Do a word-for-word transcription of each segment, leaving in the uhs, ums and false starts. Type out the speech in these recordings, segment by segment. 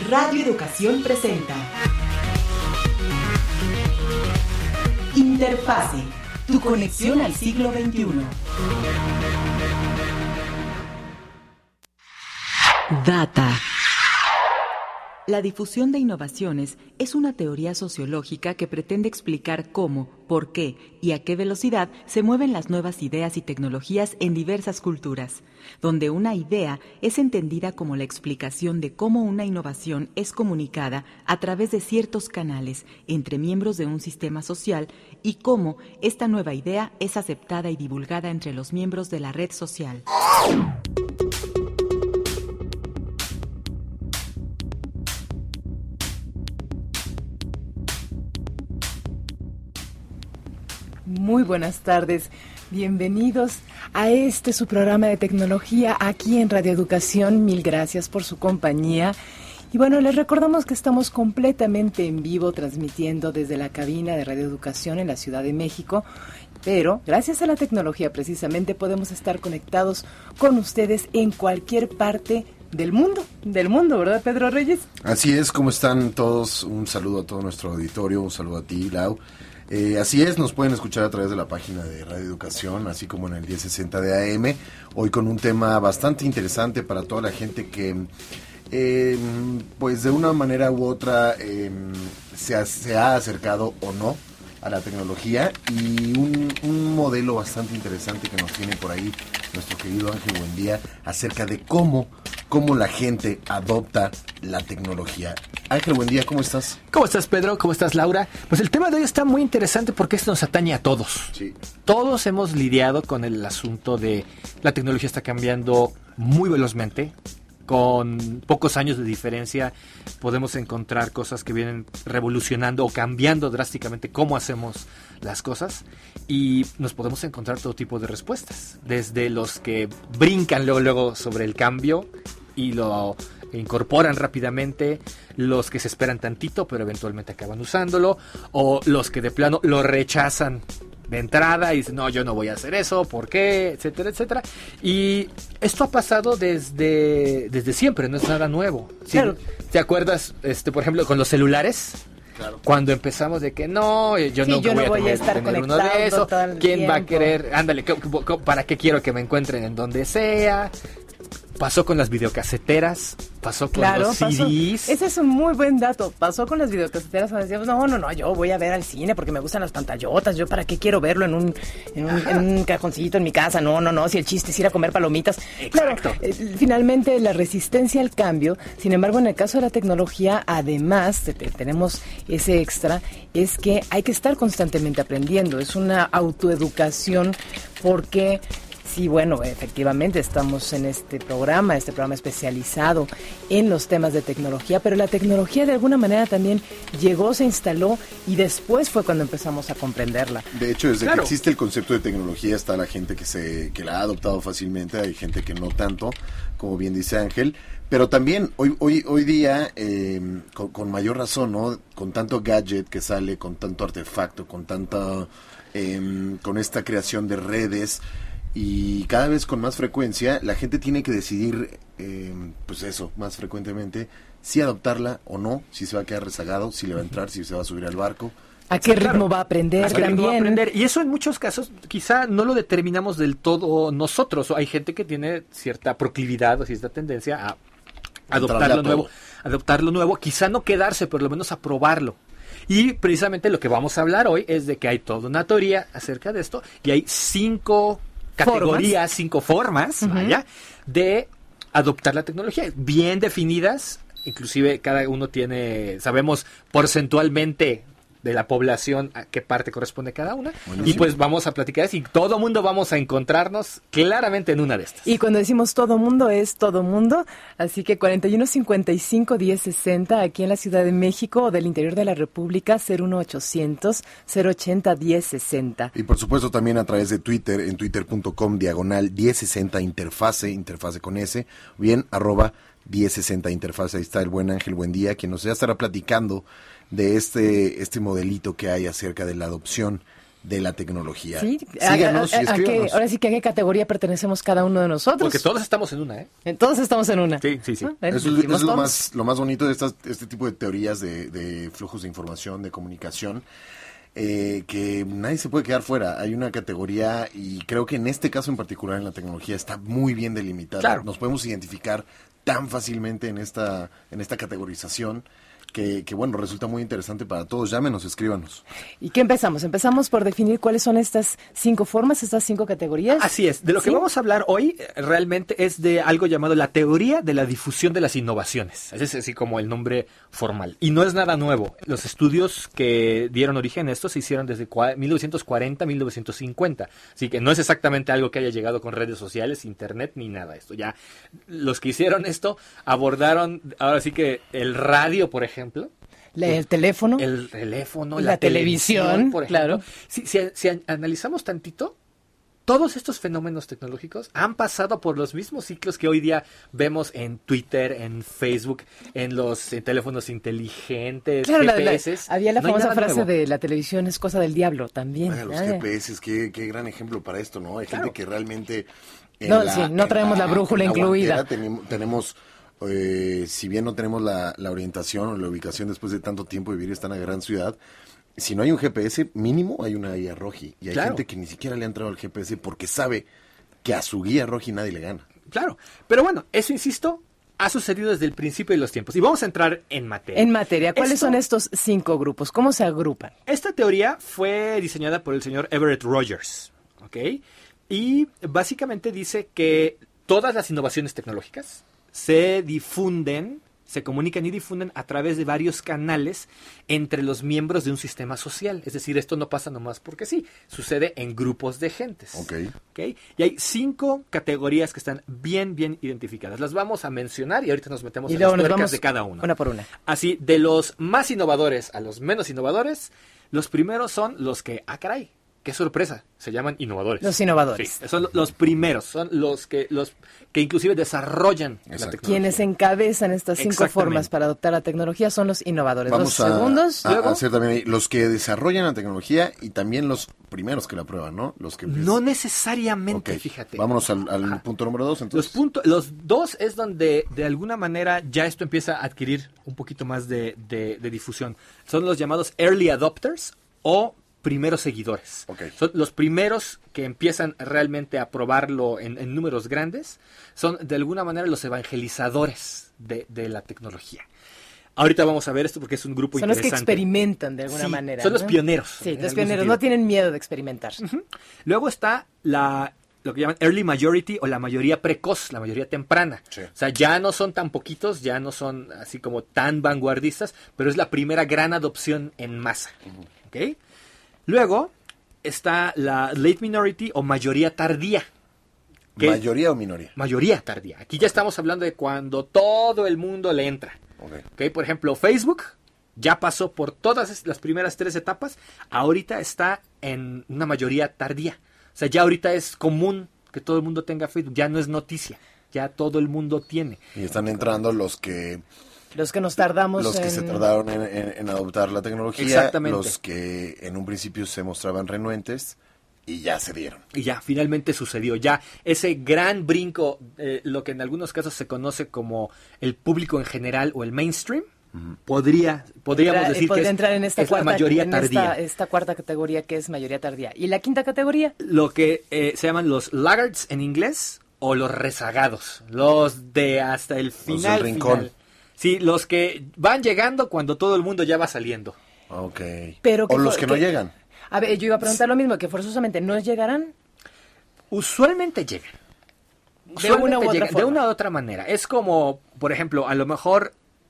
Radio Educación presenta Interfase, tu conexión al siglo veintiuno. Data. La difusión de innovaciones es una teoría sociológica que pretende explicar cómo, por qué y a qué velocidad se mueven las nuevas ideas y tecnologías en diversas culturas, donde una idea es entendida como la explicación de cómo una innovación es comunicada a través de ciertos canales entre miembros de un sistema social y cómo esta nueva idea es aceptada y divulgada entre los miembros de la red social. Muy buenas tardes, bienvenidos a este su programa de tecnología aquí en Radio Educación. Mil gracias por su compañía. Y bueno, les recordamos que estamos completamente en vivo transmitiendo desde la cabina de Radio Educación en la Ciudad de México, pero gracias a la tecnología precisamente podemos estar conectados con ustedes en cualquier parte del mundo, del mundo, ¿verdad, Pedro Reyes? Así es, ¿cómo están todos? Un saludo a todo nuestro auditorio, un saludo a ti, Lau. Eh, así es, nos pueden escuchar a través de la página de Radio Educación, así como en el diez sesenta de A M, hoy con un tema bastante interesante para toda la gente que, eh, pues de una manera u otra, eh, se, ha, se ha acercado o no a la tecnología, y un, un modelo bastante interesante que nos tiene por ahí nuestro querido Ángel Buendía acerca de cómo, cómo la gente adopta la tecnología. Ángel Buendía, ¿cómo estás? ¿Cómo estás, Pedro? ¿Cómo estás, Laura? Pues el tema de hoy está muy interesante porque esto nos atañe a todos. Sí. Todos hemos lidiado con el asunto de la tecnología está cambiando muy velozmente. Con pocos años de diferencia podemos encontrar cosas que vienen revolucionando o cambiando drásticamente cómo hacemos las cosas, y nos podemos encontrar todo tipo de respuestas, desde los que brincan luego, luego sobre el cambio y lo incorporan rápidamente, los que se esperan tantito pero eventualmente acaban usándolo, o los que de plano lo rechazan de entrada y dicen, no, yo no voy a hacer eso, ¿por qué? Etcétera, etcétera. Y esto ha pasado desde, desde siempre, no es nada nuevo. ¿Sí? Claro. ¿Te acuerdas, este, por ejemplo, con los celulares? Claro. Cuando empezamos de que no, yo sí, no yo voy, no voy a, tener, a estar tener uno de esos. ¿Quién tiempo? va a querer? Ándale, ¿para qué quiero que me encuentren en donde sea? Pasó con las videocaseteras, pasó con claro, los C Ds. Pasó. Ese es un muy buen dato. Pasó con las videocaseteras. Decíamos, no, no, no, yo voy a ver al cine porque me gustan las pantallotas. Yo para qué quiero verlo en un, en un, en un cajoncito en mi casa. No, no, no, si el chiste es ir a comer palomitas. Exacto. Claro, eh, finalmente la resistencia al cambio. Sin embargo, en el caso de la tecnología, además, de, de, tenemos ese extra, es que hay que estar constantemente aprendiendo. Es una autoeducación porque... Sí, bueno, efectivamente estamos en este programa, este programa especializado en los temas de tecnología, pero la tecnología de alguna manera también llegó, se instaló y después fue cuando empezamos a comprenderla. De hecho, desde claro. que existe el concepto de tecnología está la gente que se que la ha adoptado fácilmente, hay gente que no tanto, como bien dice Ángel, pero también hoy hoy hoy día, eh, con, con mayor razón, ¿no? Con tanto gadget que sale, con tanto artefacto, con tanta, eh, con esta creación de redes, y cada vez con más frecuencia, la gente tiene que decidir, eh, pues eso, más frecuentemente, si adoptarla o no, si se va a quedar rezagado, si le va a entrar, si se va a subir al barco. ¿A qué ritmo claro. va a aprender ¿A qué también? ritmo va a aprender? Y eso en muchos casos quizá no lo determinamos del todo nosotros. Hay gente que tiene cierta proclividad o cierta tendencia a adoptar lo nuevo, adoptar lo nuevo, quizá no quedarse, pero lo menos a probarlo. Y precisamente lo que vamos a hablar hoy es de que hay toda una teoría acerca de esto y hay cinco categorías, formas. cinco formas, uh-huh. vaya, de adoptar la tecnología, bien definidas, inclusive cada uno tiene, sabemos porcentualmente de la población a qué parte corresponde cada una. Buenísimo. Y pues vamos a platicar y todo mundo vamos a encontrarnos claramente en una de estas. Y cuando decimos todo mundo es todo mundo, así que cuarenta y uno cincuenta y cinco diez sesenta aquí en la Ciudad de México o del interior de la República, cero uno ochocientos cero ochenta diez sesenta. Y por supuesto también a través de Twitter, en twitter punto com diagonal diez sesenta interfase, interfase con S, bien arroba diez sesenta interfase. Ahí está el buen Ángel Buendía, quien nos ya estará platicando de este este modelito que hay acerca de la adopción de la tecnología. Sí, síganos a, a, y a, a escríbanos. qué, ahora sí que a qué categoría pertenecemos cada uno de nosotros. Porque todos estamos en una, ¿eh? Todos estamos en una. Sí, sí, sí. ¿No? Eso es, Decimos eso es lo, todos. más, lo más bonito de estas, este tipo de teorías de, de flujos de información, de comunicación, eh, que nadie se puede quedar fuera. Hay una categoría y creo que en este caso en particular en la tecnología está muy bien delimitada. Claro. Nos podemos identificar tan fácilmente en esta, en esta categorización que, que, bueno, resulta muy interesante para todos. Llámenos, escríbanos. ¿Y qué empezamos? Empezamos por definir cuáles son estas cinco formas, estas cinco categorías. Así es. De lo que ¿Sí? vamos a hablar hoy eh, realmente es de algo llamado la teoría de la difusión de las innovaciones. Ese es así como el nombre formal. Y no es nada nuevo. Los estudios que dieron origen a esto se hicieron desde cua- mil novecientos cuarenta a mil novecientos cincuenta. Así que no es exactamente algo que haya llegado con redes sociales, internet, ni nada. Esto ya, los que hicieron esto abordaron, ahora sí que el radio, por ejemplo. La- el teléfono. El teléfono, La la, televisión, televisión, por ejemplo. claro. Si, si, si an- analizamos tantito, todos estos fenómenos tecnológicos han pasado por los mismos ciclos que hoy día vemos en Twitter, en Facebook, en los eh, teléfonos inteligentes, Claro, la- la- G P S. había la No hay famosa nada frase nuevo. de la televisión es cosa del diablo también. Bueno, los Ah, G P S, qué, qué gran ejemplo para esto, ¿no? Hay Claro. gente que realmente... en No, sí, no en traemos la brújula en la incluida. guantera Tenemos, tenemos eh, si bien no tenemos la, la orientación o la ubicación después de tanto tiempo de vivir en esta gran ciudad, si no hay un G P S, mínimo hay una guía roji. Y hay Claro. gente que ni siquiera le ha entrado al G P S porque sabe que a su guía roji nadie le gana. Claro, pero bueno, eso insisto, ha sucedido desde el principio de los tiempos. Y vamos a entrar en materia. En materia, ¿cuáles Esto- son estos cinco grupos? ¿Cómo se agrupan? Esta teoría fue diseñada por el señor Everett Rogers, ¿ok? Y básicamente dice que todas las innovaciones tecnológicas se difunden, se comunican y difunden a través de varios canales entre los miembros de un sistema social. Es decir, esto no pasa nomás porque sí, sucede en grupos de gentes. Ok. ¿Ok? Y hay cinco categorías que están bien, bien identificadas. Las vamos a mencionar y ahorita nos metemos Y en luego las nos tuercas vamos de cada uno. una por una. Así, de los más innovadores a los menos innovadores, los primeros son los que, ah, caray, qué sorpresa, se llaman innovadores. Los innovadores. Sí, son los primeros, son los que los que inclusive desarrollan la Exacto. tecnología. Quienes encabezan estas cinco Exactamente. formas para adoptar la tecnología son los innovadores. Vamos los a, segundos, a- luego, a hacer también ahí los que desarrollan la tecnología y también los primeros que la prueban, ¿no? Los que No necesariamente, Ok, fíjate. Vámonos al, al Ajá. punto número dos, Los entonces. puntos, los dos es donde de alguna manera ya esto empieza a adquirir un poquito más de, de- de difusión. Son los llamados early adopters o primeros seguidores. Ok. Son los primeros que empiezan realmente a probarlo en, en números grandes. Son de alguna manera los evangelizadores de, de la tecnología. Ahorita vamos a ver esto porque es un grupo son los que interesante. experimentan de alguna Sí, manera. son los ¿no? pioneros, Sí, en los algún pioneros sentido. no tienen miedo de experimentar. Luego está la lo que llaman early majority o la mayoría precoz, la mayoría temprana. Sí. O sea, ya no son tan poquitos, ya no son así como tan vanguardistas, pero es la primera gran adopción en masa. ¿Ok? Luego está la late minority o mayoría tardía. que- ¿Mayoría o minoría? Mayoría tardía. Aquí ya estamos hablando de cuando todo el mundo le entra. Ok. ¿Ok? Por ejemplo, Facebook ya pasó por todas es- las primeras tres etapas, ahorita está en una mayoría tardía. O sea, ya ahorita es común que todo el mundo tenga Facebook, ya no es noticia, ya todo el mundo tiene. Y están entrando los que Los que nos tardamos los que en... se tardaron en, en- en adoptar la tecnología, Exactamente. los que en un principio se mostraban renuentes y ya se dieron. Y ya, finalmente sucedió. Ya ese gran brinco, eh, lo que en algunos casos se conoce como el público en general o el mainstream, podría, podríamos Entra- decir podría que es, entrar en esta es cuarta, la mayoría en tardía. Esta, esta cuarta categoría que es mayoría tardía. ¿Y la quinta categoría? Lo que eh, se llaman los laggards en inglés o los rezagados, los de hasta el final. del rincón. final. Sí, los que van llegando cuando todo el mundo ya va saliendo. Ok. Pero que o los for- que no que- llegan. A ver, yo iba a preguntar lo mismo, que forzosamente no llegarán. Usualmente llegan. De Usualmente una u otra llegan, de forma. una u otra manera. Es como, por ejemplo, a lo mejor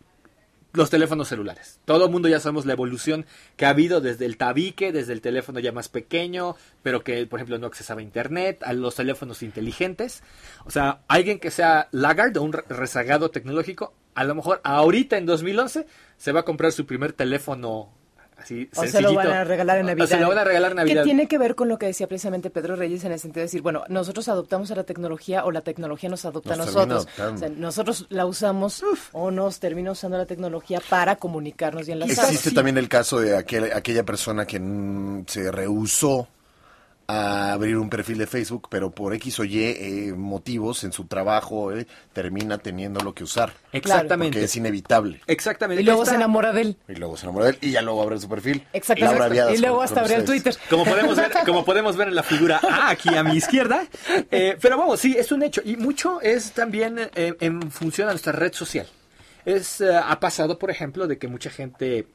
los teléfonos celulares. Todo el mundo ya sabemos la evolución que ha habido desde el tabique, desde el teléfono ya más pequeño, pero que, por ejemplo, no accesaba a internet, a los teléfonos inteligentes. O sea, alguien que sea laggard o un re- rezagado tecnológico, a lo mejor ahorita en dos mil once se va a comprar su primer teléfono así O se sencillito. lo van a regalar en O Navidad. se lo van a regalar en Navidad. Que tiene que ver con lo que decía precisamente Pedro Reyes en el sentido de decir, bueno, nosotros adoptamos a la tecnología o la tecnología nos adopta a Nos termina nosotros. adoptando. O sea, nosotros la usamos o nos termina usando la tecnología para comunicarnos y enlazarnos. Existe sí. también el caso de aquel- aquella persona que mm, se rehusó a abrir un perfil de Facebook, pero por X o Y eh, motivos en su trabajo eh, termina teniendo lo que usar. Exactamente. Porque es inevitable. Exactamente. Y luego Esta... se enamora de él. Y luego se enamora de él y ya luego abre su perfil. Exactamente. Viadas Y luego con, hasta con abre el ustedes. Twitter. Como podemos ver, como podemos ver en la figura A, aquí a mi izquierda. Eh, pero vamos, sí, es un hecho. Y mucho es también eh, en función a nuestra red social. Es, uh, ha pasado, por ejemplo, de que mucha gente...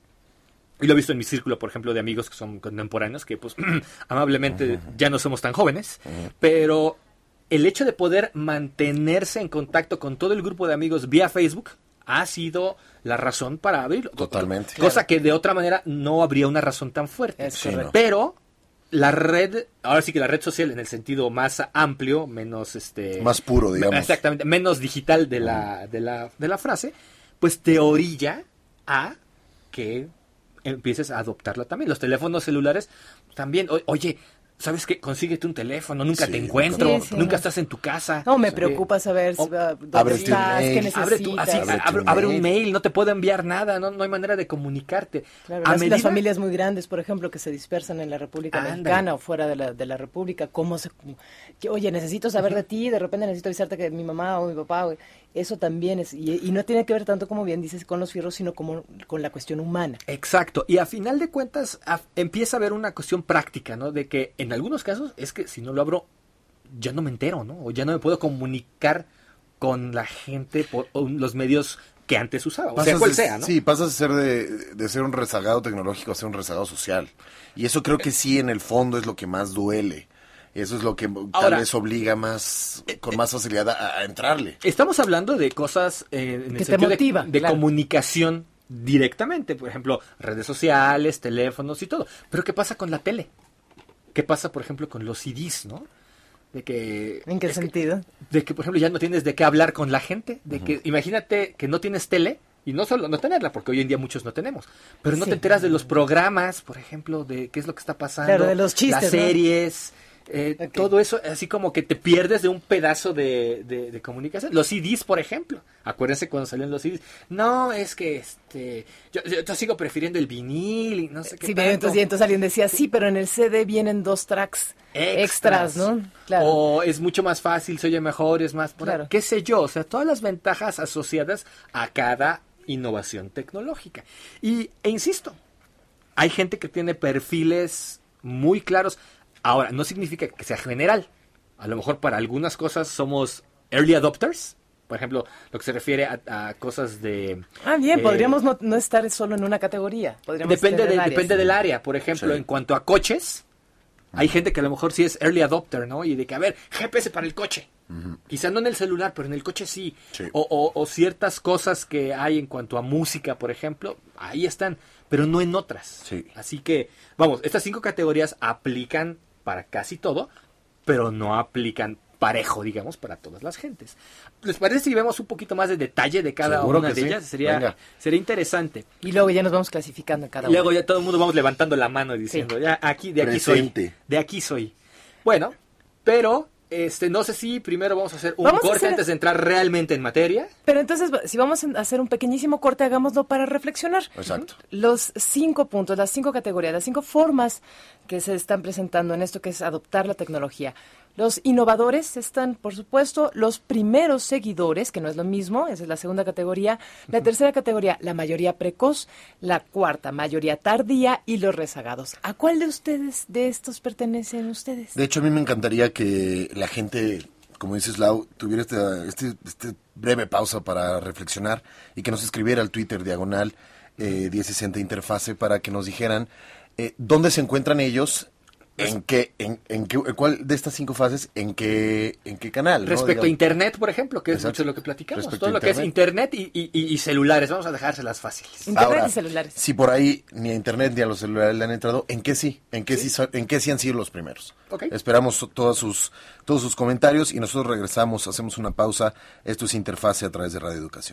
Y lo he visto en mi círculo, por ejemplo, de amigos que son contemporáneos, que pues amablemente uh-huh. ya no somos tan jóvenes, uh-huh. pero el hecho de poder mantenerse en contacto con todo el grupo de amigos vía Facebook ha sido la razón para abrirlo. Totalmente. Cosa Claro. que de otra manera no habría una razón tan fuerte. Es Sí, correcto. no. Pero la red, ahora sí que la red social en el sentido más amplio, menos este... Más puro, digamos. Exactamente, menos digital de la, de la, de la frase, pues te orilla a que empieces a adoptarla también. Los teléfonos celulares también, o, oye, ¿sabes qué? Consíguete un teléfono, nunca Sí, te encuentro, sí, sí. nunca estás en tu casa. No, me Eh, preocupa saber si, o- uh, dónde ábrete un estás, qué mail. Abre, tu, necesitas. así, Abre tu abre, abre un mail. mail, no te puedo enviar nada, no, no hay manera de comunicarte. Claro, A las, medida- las familias muy grandes, por ejemplo, que se dispersan en la República Ándale. Mexicana o fuera de la, de la República, cómo se... que, oye, necesito saber de ti, de repente necesito avisarte que mi mamá o mi papá... o- eso también es... Y, y no tiene que ver tanto, como bien dices, con los fierros, sino como con la cuestión humana. Exacto, y a final de cuentas a- empieza a haber una cuestión práctica, ¿no? De que en algunos casos es que si no lo abro, ya no me entero, ¿no? O ya no me puedo comunicar con la gente por o los medios que antes usaba, o sea, Pasas cual de- sea, ¿no? Sí, pasas a ser de, de ser un rezagado tecnológico a ser un rezagado social. Y eso creo que sí, en el fondo, es lo que más duele. Eso es lo que tal Ahora, vez obliga más, con más facilidad a, a entrarle. Estamos hablando de cosas eh, en Que el te sentido de- motiva, de, claro. comunicación directamente, por ejemplo, redes sociales, teléfonos y todo. Pero ¿qué pasa con la tele? ¿Qué pasa, por ejemplo, con los C Ds, no? De que ¿En qué es que- sentido? de que, por ejemplo, ya no tienes de qué hablar con la gente, de que imagínate que no tienes tele, y no solo no tenerla, porque hoy en día muchos no tenemos, pero no Sí. te enteras de los programas, por ejemplo, de qué es lo que está pasando, Claro, de los chistes, las ¿no? series, eh, Ok. todo eso, así como que te pierdes de un pedazo de, de, de comunicación. Los C Ds, por ejemplo, acuérdense cuando salieron los C Ds, no, es que este, yo, yo, yo sigo prefiriendo el vinil y no sé qué Sí, tanto. entonces, y entonces alguien decía, sí, pero en el C D vienen dos tracks extras, ¿no? Claro. O es mucho más fácil, se oye mejor, es más... Claro. qué sé yo, o sea, todas las ventajas asociadas a cada innovación tecnológica. Y, e insisto, hay gente que tiene perfiles muy claros. Ahora, no significa que sea general. A lo mejor para algunas cosas somos early adopters. Por ejemplo, lo que se refiere a, a cosas de... Ah, bien, eh, podríamos no, no estar solo en una categoría. Podríamos Depende, tener de, varias. depende del área. Por ejemplo, Sí. en cuanto a coches, hay gente que a lo mejor sí es early adopter, ¿no? Y de que, a ver, G P S para el coche. Quizá no en el celular, pero en el coche sí. Sí. O, o- o ciertas cosas que hay en cuanto a música, por ejemplo, ahí están, pero no en otras. Sí. Así que, vamos, estas cinco categorías aplican para casi todo, pero no aplican parejo, digamos, para todas las gentes. ¿Les parece si vemos un poquito más de detalle de cada Seguro una que de sí. ellas? Sería, Venga. sería interesante. Y luego ya nos vamos clasificando en cada Y luego uno. ya todo el mundo vamos levantando la mano y diciendo, ya aquí, de aquí Presente. soy. De aquí soy. Bueno, pero este no sé si primero vamos a hacer un Vamos a corte hacer- antes de entrar realmente en materia. Pero entonces, si vamos a hacer un pequeñísimo corte, hagámoslo para reflexionar. Exacto. Los cinco puntos, las cinco categorías, las cinco formas que se están presentando en esto que es adoptar la tecnología. Los innovadores están, por supuesto, los primeros seguidores, que no es lo mismo, esa es la segunda categoría. La tercera categoría, la mayoría precoz. La cuarta, mayoría tardía y los rezagados. ¿A cuál de ustedes, de estos pertenecen ustedes? De hecho, a mí me encantaría que la gente, como dices, Lau, tuviera esta este, este breve pausa para reflexionar y que nos escribiera al Twitter diagonal eh, diez sesenta Interfase para que nos dijeran eh, dónde se encuentran ellos, en qué, en, en qué, en cuál de estas cinco fases, en qué, en qué canal. ¿no? Respecto a Digamos. Internet, por ejemplo, que es Exacto. mucho de lo que platicamos. Respecto Todo a lo que es Internet y, y- y- y celulares. Vamos a dejárselas fáciles. Internet Ahora, y celulares. si por ahí ni a Internet ni a los celulares le han entrado, ¿en qué sí? ¿En qué sí, son- en qué sí han sido los primeros? Ok. Esperamos todos sus, todos sus comentarios y nosotros regresamos, hacemos una pausa. Esto es Interfase a través de Radio Educación.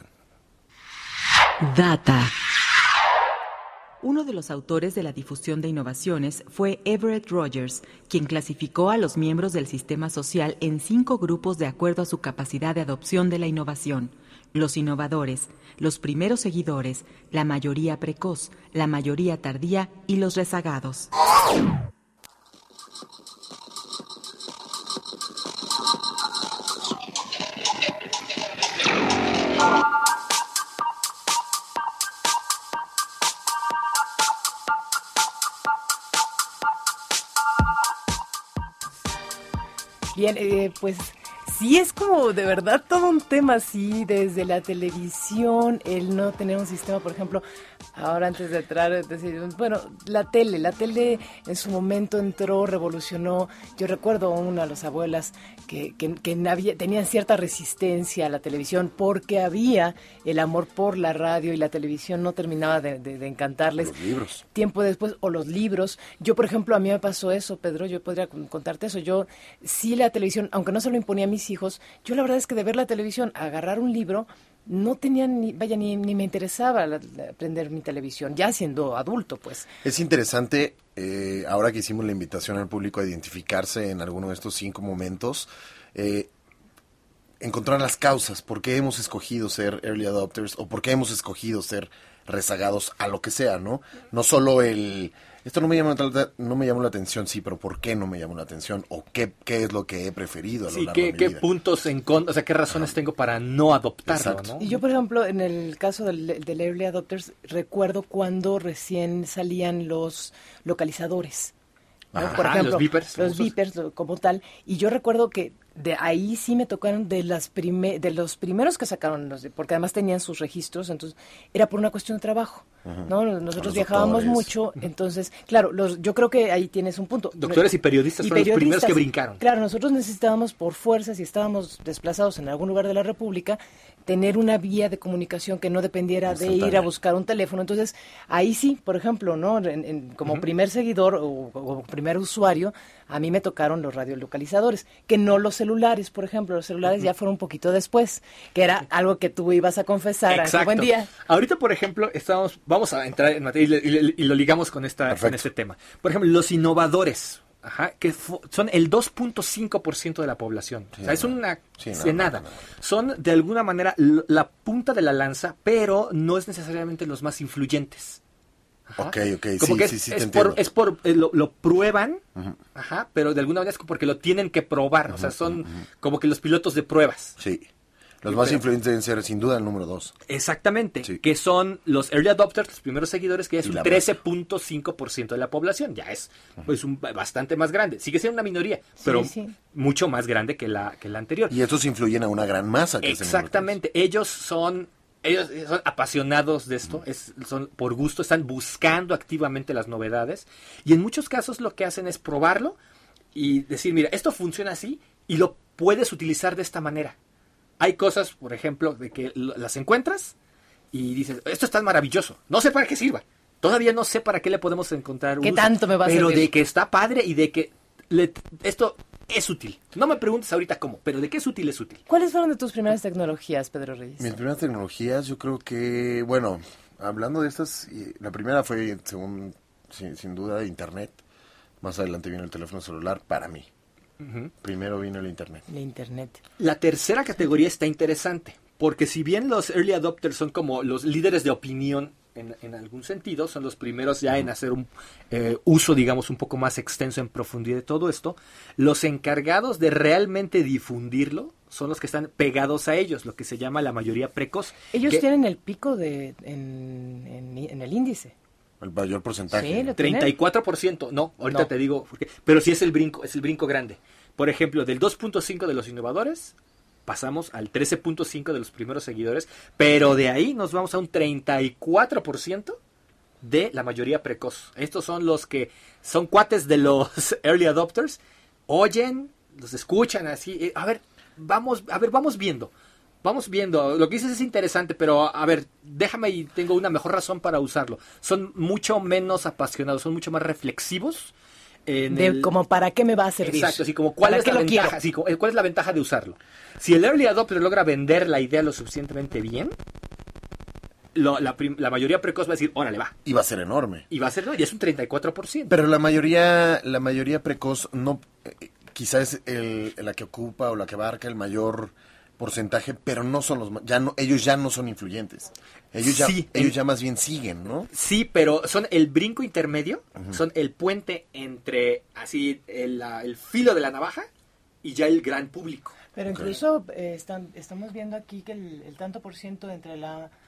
Data. Uno de los autores de la difusión de innovaciones fue Everett Rogers, quien clasificó a los miembros del sistema social en cinco grupos de acuerdo a su capacidad de adopción de la innovación: los innovadores, los primeros seguidores, la mayoría precoz, la mayoría tardía y los rezagados. Bien, eh, pues sí es como de verdad todo un tema así, desde la televisión, el no tener un sistema, por ejemplo, ahora antes de entrar, es decir, bueno, la tele, la tele en su momento entró, revolucionó. Yo recuerdo a una de las abuelas que, que, que había, tenían cierta resistencia a la televisión porque había el amor por la radio y la televisión no terminaba de, de, de encantarles. Los libros. Tiempo después, o los libros. Yo, por ejemplo, a mí me pasó eso, Pedro, yo podría contarte eso. Yo, sí, la televisión, aunque no se lo imponía a mis hijos, yo la verdad es que de ver la televisión, agarrar un libro, no tenía ni, vaya, ni, ni me interesaba la, la, aprender mi televisión, ya siendo adulto, pues. Es interesante, eh, ahora que hicimos la invitación al público a identificarse en alguno de estos cinco momentos, eh, encontrar las causas, por qué hemos escogido ser early adopters o por qué hemos escogido ser rezagados a lo que sea, ¿no? No solo el... Esto no me llama no me llamó la atención, sí, pero ¿por qué no me llamó la atención? ¿O qué, qué es lo que he preferido a lo sí, largo qué, de mi qué vida? puntos en contra, o sea, qué razones Ajá. tengo para no adoptarlo, Exacto. ¿no? Y yo, por ejemplo, en el caso del, del Early Adopters, recuerdo cuando recién salían los localizadores, ¿no? Ajá, Por ejemplo, los beepers. Los beepers como tal. Y yo recuerdo que de ahí sí me tocaron de las prime, de los primeros que sacaron, los de, porque además tenían sus registros, entonces era por una cuestión de trabajo, uh-huh. ¿no? Nosotros viajábamos doctores. mucho, entonces, claro, los, yo creo que ahí tienes un punto. Doctores y periodistas y fueron periodistas, los primeros que brincaron. Claro, nosotros necesitábamos por fuerza, si estábamos desplazados en algún lugar de la República, tener una vía de comunicación que no dependiera de ir a buscar un teléfono. Entonces, ahí sí, por ejemplo, ¿no? En, en, como uh-huh. primer seguidor o, o primer usuario, a mí me tocaron los radiolocalizadores, que no los celulares, por ejemplo. Los celulares uh-huh. ya fueron un poquito después, que era algo que tú ibas a confesar. Exacto. Buen día. Ahorita, por ejemplo, estamos, vamos a entrar en materia y, y, y lo ligamos con, esta, con este tema. Por ejemplo, los innovadores. Ajá, que fu- son el dos punto cinco por ciento de la población. Sí, o sea, es una sí, de no, nada. No, no, no. Son, de alguna manera, l- la punta de la lanza, pero no es necesariamente los más influyentes. Ajá. Ok, ok, como sí, que sí, es, sí, es te por, entiendo. es por, eh, lo, lo prueban, uh-huh. ajá, pero de alguna manera es porque lo tienen que probar. Uh-huh, o sea, son uh-huh. como que los pilotos de pruebas. Sí. Los más pero, influyentes deben ser, sin duda, el número dos. Exactamente, sí. que son los early adopters, los primeros seguidores, que es y un trece punto cinco por ciento de la población. Ya es pues un bastante más grande. Sigue siendo una minoría, sí, pero sí. mucho más grande que la, que la anterior. Y estos influyen a una gran masa. Que Exactamente, es ellos son... Ellos son apasionados de esto, es, son por gusto, están buscando activamente las novedades y en muchos casos lo que hacen es probarlo y decir, mira, esto funciona así y lo puedes utilizar de esta manera. Hay cosas, por ejemplo, de que las encuentras y dices, esto está maravilloso, no sé para qué sirva, todavía no sé para qué le podemos encontrar un ¿Qué uso, tanto me va a pero servir? de que está padre y de que le, esto es útil. No me preguntes ahorita cómo, pero de qué es útil es útil. ¿Cuáles fueron de tus primeras tecnologías, Pedro Reyes? Mis primeras tecnologías, yo creo que, bueno, hablando de estas, la primera fue, según, sin, sin duda, Internet. Más adelante vino el teléfono celular para mí. Uh-huh. Primero vino el Internet. El Internet. La tercera categoría está interesante, porque si bien los early adopters son como los líderes de opinión en, en algún sentido, son los primeros ya uh-huh. en hacer un eh, uso, digamos, un poco más extenso en profundidad de todo esto, los encargados de realmente difundirlo son los que están pegados a ellos, lo que se llama la mayoría precoz. Ellos que, tienen el pico de en, en, en el índice. El mayor porcentaje. Sí, treinta y cuatro por ciento, no, ahorita no. te digo, porque, pero sí es el brinco, es el brinco grande. Por ejemplo, del dos punto cinco de los innovadores, pasamos al trece punto cinco de los primeros seguidores, pero de ahí nos vamos a un treinta y cuatro por ciento de la mayoría precoz. Estos son los que son cuates de los early adopters, oyen, los escuchan así, a ver, vamos, a ver, vamos viendo. Vamos viendo, lo que dices es interesante, pero a ver, déjame y tengo una mejor razón para usarlo. Son mucho menos apasionados, son mucho más reflexivos. En de el... como para qué me va a servir. Exacto, así como cuál es la ventaja, sí, cuál es la ventaja de usarlo. Si el early adopter logra vender la idea lo suficientemente bien, lo, la, prim, la mayoría precoz va a decir, órale, va. Y va a ser enorme. Y va a ser, no, y es un treinta y cuatro por ciento. Pero la mayoría, la mayoría precoz no, eh, quizás es el, la que ocupa o la que abarca el mayor porcentaje, pero no son los, ya no, ellos ya no son influyentes. Ellos ya, sí, ellos en, ya más bien siguen, ¿no? Sí, pero son el brinco intermedio, uh-huh. son el puente entre así el, el filo de la navaja y ya el gran público. Pero incluso okay. eh, están, estamos viendo aquí que el, el tanto por ciento entre la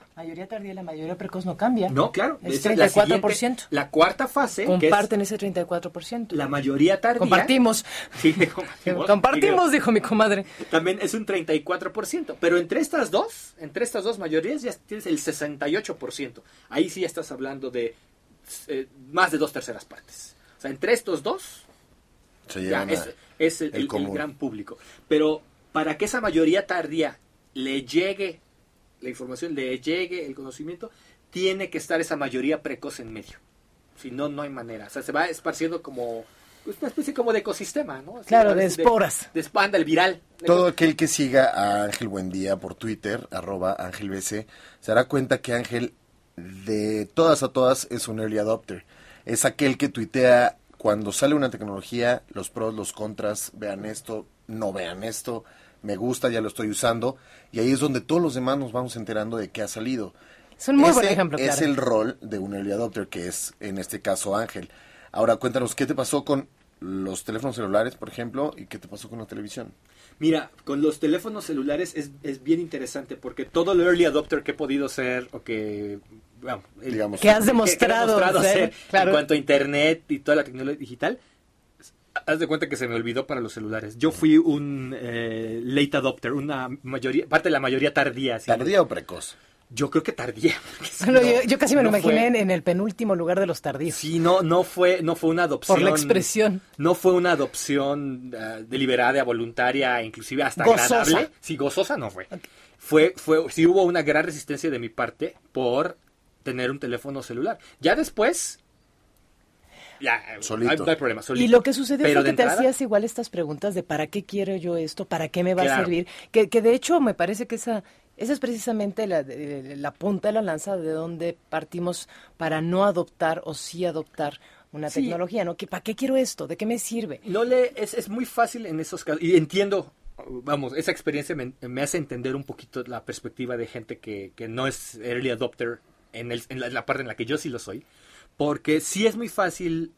Mayoría tardía y la mayoría precoz no cambia. No, claro. Es Esa treinta y cuatro por La, ciento. siguiente, la cuarta fase. Comparten que es ese treinta y cuatro por ciento. La mayoría tardía. Compartimos. Sí, compartimos. Compartimos, dijo mi comadre. También es un treinta y cuatro por ciento. Pero entre estas dos, entre estas dos mayorías ya tienes el sesenta y ocho por ciento. Ahí sí ya estás hablando de eh, más de dos terceras partes. O sea, entre estos dos Se ya llevan es, a- es el, el el- común. el gran público. Pero para que esa mayoría tardía le llegue la información, le llegue el conocimiento, tiene que estar esa mayoría precoz en medio. Si no, no hay manera. O sea, se va esparciendo como una especie como de ecosistema, ¿no? Así, Claro, a de veces esporas. De espanda, el viral. Todo aquel que siga a Ángel Buendía por Twitter, arroba Ángel B C, se dará cuenta que Ángel, de todas a todas, es un early adopter. Es aquel que tuitea cuando sale una tecnología, los pros, los contras, vean esto, no vean esto, me gusta, ya lo estoy usando, y ahí es donde todos los demás nos vamos enterando de qué ha salido. Es un muy Ese buen ejemplo, es claro. el rol de un early adopter, que es en este caso Ángel. Ahora cuéntanos, ¿qué te pasó con los teléfonos celulares, por ejemplo, y qué te pasó con la televisión? Mira, con los teléfonos celulares es, es bien interesante porque todo el early adopter que he podido ser o que, bueno, el- Digamos. Que has demostrado que he demostrado ser, ser claro. en cuanto a internet y toda la tecnología digital, haz de cuenta que se me olvidó para los celulares. Yo fui un eh, late adopter, una mayoría, parte de la mayoría tardía. ¿sí? ¿Tardía o precoz? Yo creo que tardía. porque si Bueno, no, yo, yo casi me lo no imaginé fue- en, en el penúltimo lugar de los tardíos. Sí, no, no fue, no fue una adopción. Por la expresión. No fue una adopción uh, deliberada, voluntaria, inclusive hasta Gozosa. agradable. Sí, gozosa no fue. Fue, fue, sí hubo una gran resistencia de mi parte por tener un teléfono celular. Ya después, ya, Solito. hay- no hay problema. Solito. Y lo que sucedió Pero fue de que te entrada, hacías igual estas preguntas de ¿para qué quiero yo esto? ¿Para qué me va a Claro. servir? Que, que de hecho me parece que esa, esa es precisamente la, de- la punta de la lanza de donde partimos para no adoptar o sí adoptar una Sí. tecnología, ¿no? Que ¿para qué quiero esto? ¿De qué me sirve? No le, es, es muy fácil en esos casos, y entiendo, vamos, esa experiencia me, me hace entender un poquito la perspectiva de gente que, que no es early adopter en, el, en, la, en la parte en la que yo sí lo soy, porque sí es muy fácil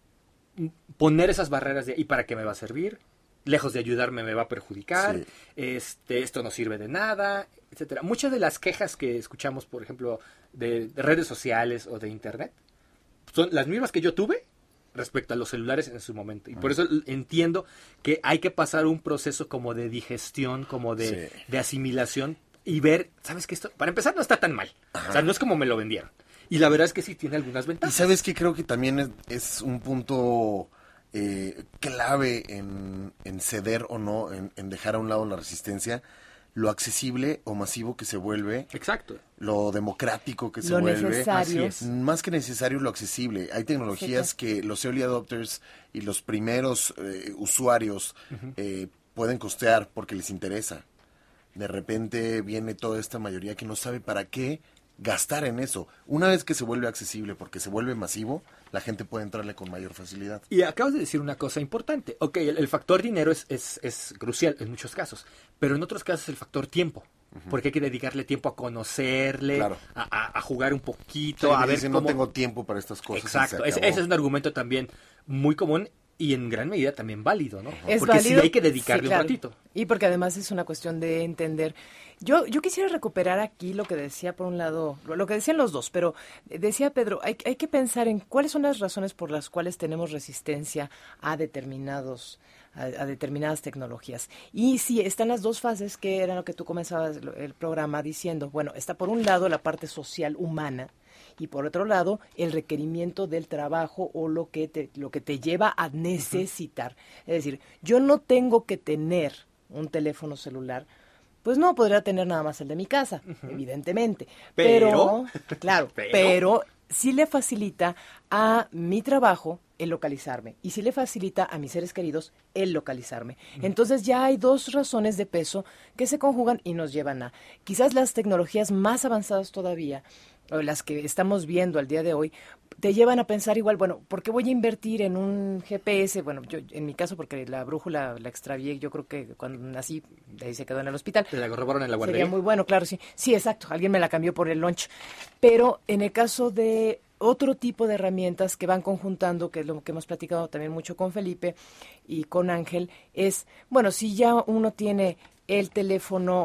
poner esas barreras de ¿y para qué me va a servir? Lejos de ayudarme me va a perjudicar, Sí. este, esto no sirve de nada, etcétera. Muchas de las quejas que escuchamos, por ejemplo, de, de redes sociales o de internet, son las mismas que yo tuve respecto a los celulares en su momento. Y por eso entiendo que hay que pasar un proceso como de digestión, como de, Sí. de asimilación y ver, ¿sabes qué? Esto, para empezar, no está tan mal. O sea, no es como me lo vendieron. Y la verdad es que sí tiene algunas Y ventajas. sabes que creo que también es, es un punto eh, clave en, en ceder o no, en, en dejar a un lado la resistencia, lo accesible o masivo que se vuelve, Exacto. lo democrático que se Lo vuelve. necesario. Así es. Más que necesario, lo accesible. Hay tecnologías Sí, que los early adopters y los primeros eh, usuarios eh, pueden costear porque les interesa. De repente viene toda esta mayoría que no sabe para qué gastar en eso. Una vez que se vuelve accesible porque se vuelve masivo, la gente puede entrarle con mayor facilidad. Y acabas de decir una cosa importante. Ok, el, el factor dinero es, es, es crucial en muchos casos, pero en otros casos el factor tiempo. Porque hay que dedicarle tiempo a conocerle, Claro. a, a- a jugar un poquito, Sí, a me ver dicen, cómo... no tengo tiempo para estas cosas. y se Exacto, ese, acabó. ese es un argumento también muy común y en gran medida también válido, ¿no? Es Porque sí válido, hay que dedicarle sí, claro. un ratito. Y porque además es una cuestión de entender. Yo, yo quisiera recuperar aquí lo que decía por un lado, lo, lo que decían los dos, pero decía Pedro, hay, hay que pensar en cuáles son las razones por las cuales tenemos resistencia a determinados a, a determinadas tecnologías. Y sí, están las dos fases que era lo que tú comenzabas lo- el programa diciendo. Bueno, está por un lado la parte social humana, y por otro lado el requerimiento del trabajo o lo que te, lo que te lleva a necesitar. Es decir, yo no tengo que tener un teléfono celular, pues no podría tener nada más el de mi casa, evidentemente. Pero- Pero, claro, pero- pero sí le facilita a mi trabajo el localizarme y sí le facilita a mis seres queridos el localizarme. Entonces ya hay dos razones de peso que se conjugan y nos llevan a quizás las tecnologías más avanzadas todavía, o las que estamos viendo al día de hoy, te llevan a pensar igual, bueno, ¿por qué voy a invertir en un G P S? Bueno, yo en mi caso, porque la brújula la extravié, yo creo que cuando nací, de ahí se quedó en el hospital. Te la robaron en la Sería guardería. muy bueno, claro, sí. Sí, exacto. Alguien me la cambió por el lunch. Pero en el caso de otro tipo de herramientas que van conjuntando, que es lo que hemos platicado también mucho con Felipe y con Ángel, es, bueno, si ya uno tiene el teléfono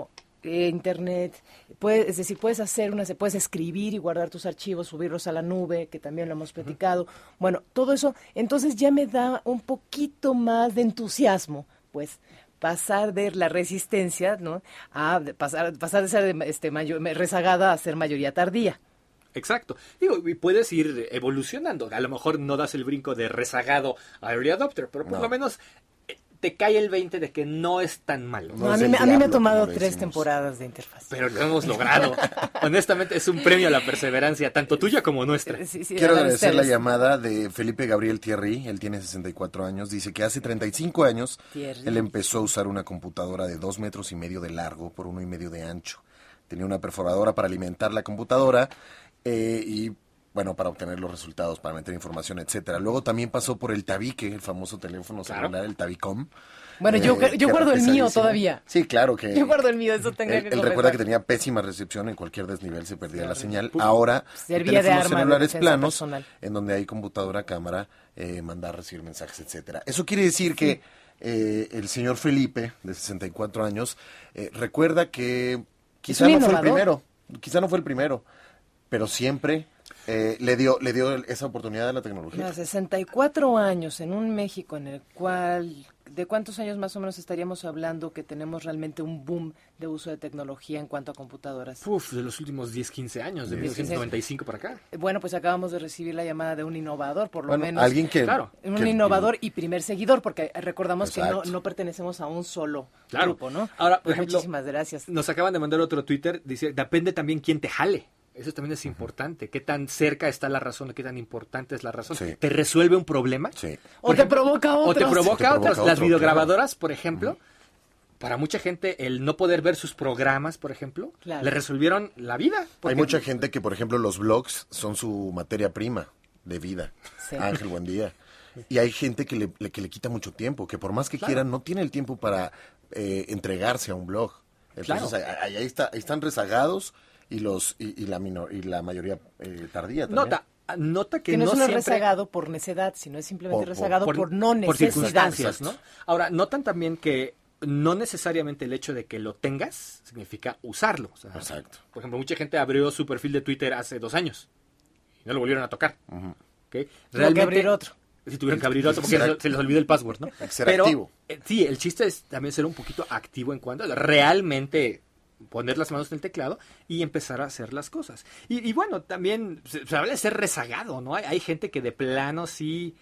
eh, internet, puedes, es decir, puedes hacer una, puedes escribir y guardar tus archivos, subirlos a la nube, que también lo hemos platicado. Uh-huh. Bueno, todo eso, entonces ya me da un poquito más de entusiasmo, pues, pasar de la resistencia, ¿no? A pasar, pasar de ser este, mayor, rezagada a ser mayoría tardía. Exacto. Digo, y puedes ir evolucionando. A lo mejor no das el brinco de rezagado a early adopter, pero por no. lo menos te cae el veinte de que no es tan malo. No, no, a, mí, a mí me ha tomado tres temporadas de interfaz. Pero lo hemos logrado. Honestamente, es un premio a la perseverancia, tanto tuya como nuestra. Sí, sí, Quiero agradecer ustedes. La llamada de Felipe Gabriel Thierry. Él tiene sesenta y cuatro años. Dice que hace treinta y cinco años Thierry. Él empezó a usar una computadora de dos metros y medio de largo por uno y medio de ancho. Tenía una perforadora para alimentar la computadora eh, y... bueno, para obtener los resultados, para meter información, etcétera. Luego también pasó por el tabique, el famoso teléfono celular, claro. el Tabicom. Bueno, eh, yo, yo guardo el mío todavía. Sí, claro que... Yo guardo el mío, eso tendría que Él recuerda que tenía pésima recepción, en cualquier desnivel se perdía sí, la señal. Pues, ahora, servía de arma celulares de planos, personal. En donde hay computadora, cámara, eh, mandar, recibir mensajes, etcétera. Eso quiere decir sí. que eh, el señor Felipe, de sesenta y cuatro años, eh, recuerda que quizá no innovador. fue el primero, quizá no fue el primero, pero siempre... Eh, le dio le dio esa oportunidad a la tecnología. A sesenta y cuatro años en un México en el cual, ¿de cuántos años más o menos estaríamos hablando que tenemos realmente un boom de uso de tecnología en cuanto a computadoras? Uf, de los últimos diez, quince años, de mil novecientos noventa y cinco para acá. Bueno, pues acabamos de recibir la llamada de un innovador, por lo bueno, menos. Alguien que... Claro, un que, innovador y primer seguidor, porque recordamos exacto. que no, no pertenecemos a un solo claro. grupo, ¿no? Ahora, por pues ejemplo, muchísimas gracias. Nos acaban de mandar otro Twitter, dice, depende también quién te jale. Eso también es importante. ¿Qué tan cerca está la razón? ¿Qué tan importante es la razón? Sí. ¿Te resuelve un problema? Sí. O te provoca otros. O te provoca, te provoca otras. otro, Las videograbadoras, claro. por ejemplo, uh-huh. para mucha gente, el no poder ver sus programas, por ejemplo, claro. le resolvieron la vida. Hay mucha gente que, por ejemplo, los blogs son su materia prima de vida. Sí. Ángel, buen día. Y hay gente que le, le, que le quita mucho tiempo, que por más que claro. quieran, no tiene el tiempo para eh, entregarse a un blog. Entonces, claro. ahí, ahí, está, ahí están rezagados. Y los y, y la minor, y la mayoría eh, tardía también. Nota, nota que, que no, no es siempre... rezagado por necedad, sino es simplemente por, rezagado por, por no necesidad. Por circunstancias, ¿no? Ahora, notan también que no necesariamente el hecho de que lo tengas significa usarlo. O sea, exacto. Por ejemplo, mucha gente abrió su perfil de Twitter hace dos años y no lo volvieron a tocar. Uh-huh. ¿Okay? Realmente, que abrir otro. Si tuvieron que abrir otro porque se, se les olvidó el password, ¿no? Ser Pero activo. Eh, sí, el chiste es también ser un poquito activo en cuanto a realmente poner las manos en el teclado y empezar a hacer las cosas. Y, y bueno, también se, se habla de ser rezagado, ¿no? Hay, hay gente que de plano sí,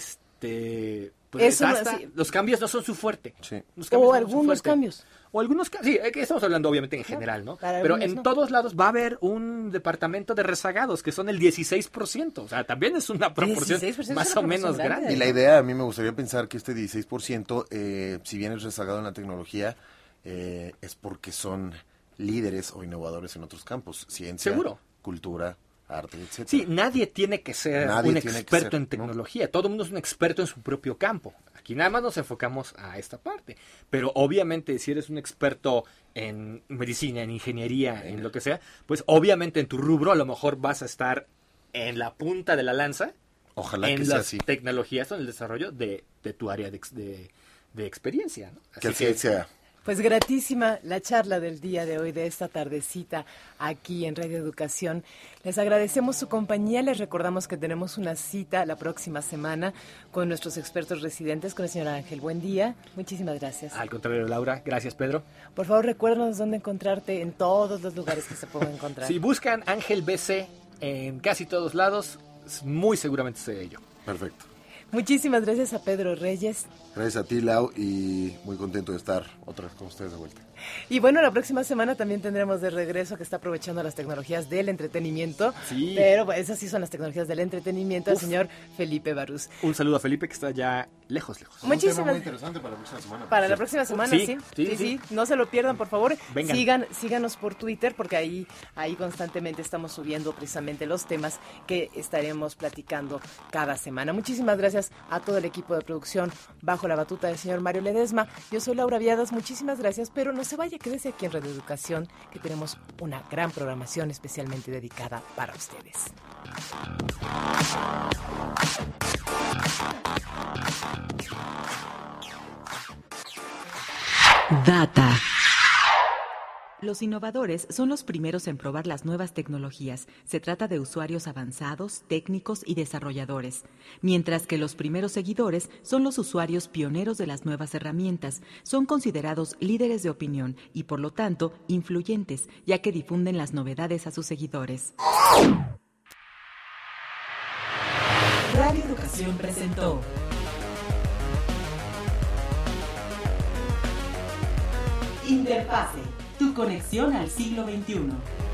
este... Pues Eso hasta, no, sí. Los cambios no son su fuerte. Sí. Los o algunos cambios. O algunos cambios. Sí, estamos hablando obviamente en general, ¿no? Para Pero en no. todos lados va a haber un departamento de rezagados, que son el dieciséis por ciento. O sea, también es una proporción más o menos grande. grande. Y la idea, a mí me gustaría pensar que este dieciséis por ciento, eh, si bien es rezagado en la tecnología, eh, es porque son líderes o innovadores en otros campos. Ciencia, ¿seguro? Cultura, arte, etcétera. Sí, nadie tiene que ser nadie un tiene experto que ser, en tecnología. ¿no? Todo el mundo es un experto en su propio campo. Aquí nada más nos enfocamos a esta parte. Pero obviamente si eres un experto en medicina, en ingeniería, en lo que sea, pues obviamente en tu rubro a lo mejor vas a estar en la punta de la lanza. Ojalá en que sea las así. tecnologías o en el desarrollo de, de tu área de, de, de experiencia, ¿no? Así que así que, sea. Pues gratísima la charla del día de hoy, de esta tardecita aquí en Radio Educación. Les agradecemos su compañía, les recordamos que tenemos una cita la próxima semana con nuestros expertos residentes, con el señor Ángel Buendía. Muchísimas gracias. Al contrario, Laura. Gracias, Pedro. Por favor, recuérdanos dónde encontrarte en todos los lugares que se puedan encontrar. Si buscan Ángel B C en casi todos lados, muy seguramente sé yo. Perfecto. Muchísimas gracias a Pedro Reyes. Gracias a ti, Lau, y muy contento de estar otra vez con ustedes de vuelta. Y bueno, la próxima semana también tendremos de regreso, que está aprovechando las tecnologías del entretenimiento. Sí. Pero pues, esas sí son las tecnologías del entretenimiento, Uf. el señor Felipe Barús. Un saludo a Felipe, que está ya lejos, lejos. Muchísimas. Un tema muy interesante para la próxima semana. Para la próxima semana, sí. Sí. Sí, sí, sí, sí. No se lo pierdan, por favor. Vengan. Sigan, síganos por Twitter, porque ahí, ahí constantemente estamos subiendo precisamente los temas que estaremos platicando cada semana. Muchísimas gracias a todo el equipo de producción bajo la batuta del señor Mario Ledesma. Yo soy Laura Viadas, muchísimas gracias, pero no se vaya, quédese aquí en Radio Educación, que tenemos una gran programación especialmente dedicada para ustedes. Data. Los innovadores son los primeros en probar las nuevas tecnologías. Se trata de usuarios avanzados, técnicos y desarrolladores, mientras que los primeros seguidores son los usuarios pioneros de las nuevas herramientas. Son considerados líderes de opinión y, por lo tanto, influyentes, ya que difunden las novedades a sus seguidores. Radio Educación presentó Interfase, tu conexión al siglo veintiuno.